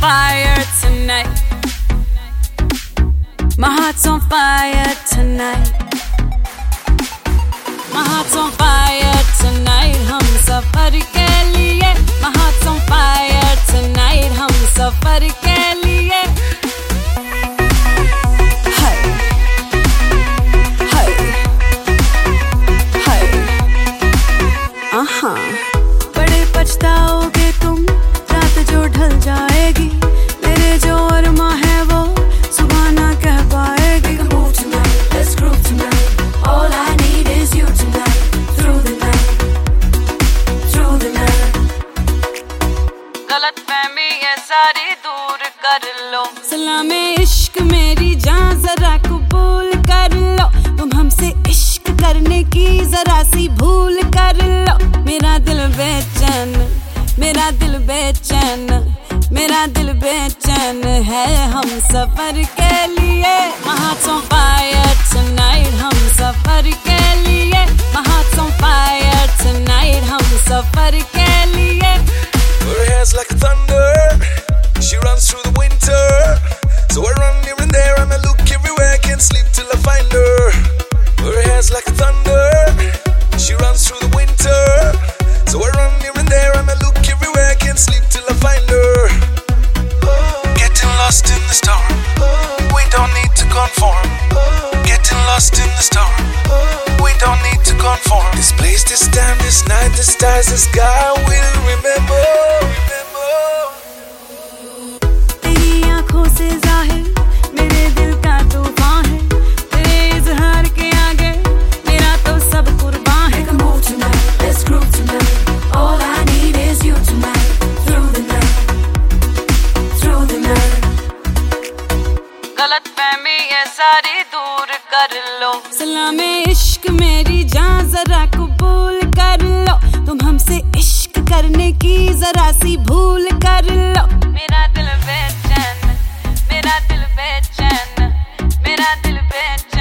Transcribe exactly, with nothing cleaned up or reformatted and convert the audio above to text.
fire tonight. My heart's on fire tonight. My heart's on fire tonight. हम सफर के लिए. My heart's on fire tonight. हम सफर के लिए. Hey, hey, hey. Uh-huh. बड़े पछताओगे तुम रात जो ढल जाएगी. मेरे जो अरमा है वो सुबह ना कह पाएगी. We can move tonight, let's groove tonight. All I need is you tonight. Through the night, through the night. गलतफहमी ये सारी दूर कर लो. सलामे इश्क मेरी जान जरा कबूल कर लो. तुम हमसे इश्क करने की जरा सी भूल कर लो. मेरा दिल बेचैन, मेरा दिल बेचैन, मेरा दिल बेचैन है हम सफर के लिए. My heart's on fire tonight. हम सफर के लिए. My heart's on fire tonight. हम सफर के लिए. Her hair's like thunder. She runs through the winter. So I run here and there and I look everywhere. Can't sleep till I find her. Her hair's like thunder. She runs through the winter. So I run here and there and I look everywhere. Can't sleep till I find her. Getting lost in the storm. We don't need to conform. Getting lost in the storm. We don't need to conform. This place, this time, this night, the stars, the sky will remember. तेरी आँखों से जाहिर मेरे दिल का तूफान है. तेरे इज़हार के आगे मेरा तो सब कुर्बान है. We can move tonight, let's groove tonight. All I need is you tonight. Through the night, through the night. गलतफहमी ये सारी दूर कर लो. सलामे इश्क मेरी जान जरा कबूल कर लो. तुम हमसे इश्क करने की जरा सी भूल कर लो. मेरा दिल बेचैन, मेरा दिल बेचैन, मेरा दिल बेचैन.